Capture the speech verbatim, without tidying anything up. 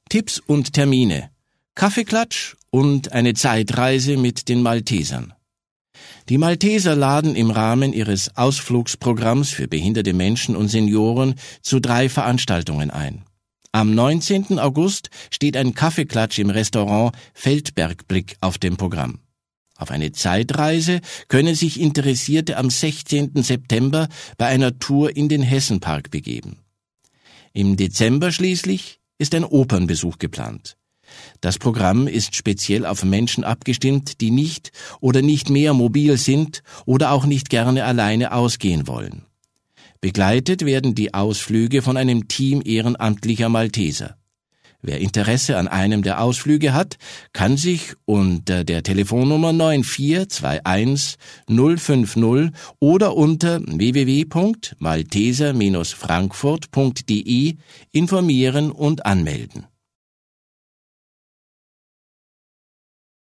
Tipps und Termine, Kaffeeklatsch und eine Zeitreise mit den Maltesern. Die Malteser laden im Rahmen ihres Ausflugsprogramms für behinderte Menschen und Senioren zu drei Veranstaltungen ein. Am neunzehnten August steht ein Kaffeeklatsch im Restaurant Feldbergblick auf dem Programm. Auf eine Zeitreise können sich Interessierte am sechzehnten September bei einer Tour in den Hessenpark begeben. Im Dezember schließlich ist ein Opernbesuch geplant. Das Programm ist speziell auf Menschen abgestimmt, die nicht oder nicht mehr mobil sind oder auch nicht gerne alleine ausgehen wollen. Begleitet werden die Ausflüge von einem Team ehrenamtlicher Malteser. Wer Interesse an einem der Ausflüge hat, kann sich unter der Telefonnummer neun vier zwei eins null fünf null oder unter w w w punkt malteser Bindestrich frankfurt punkt d e informieren und anmelden.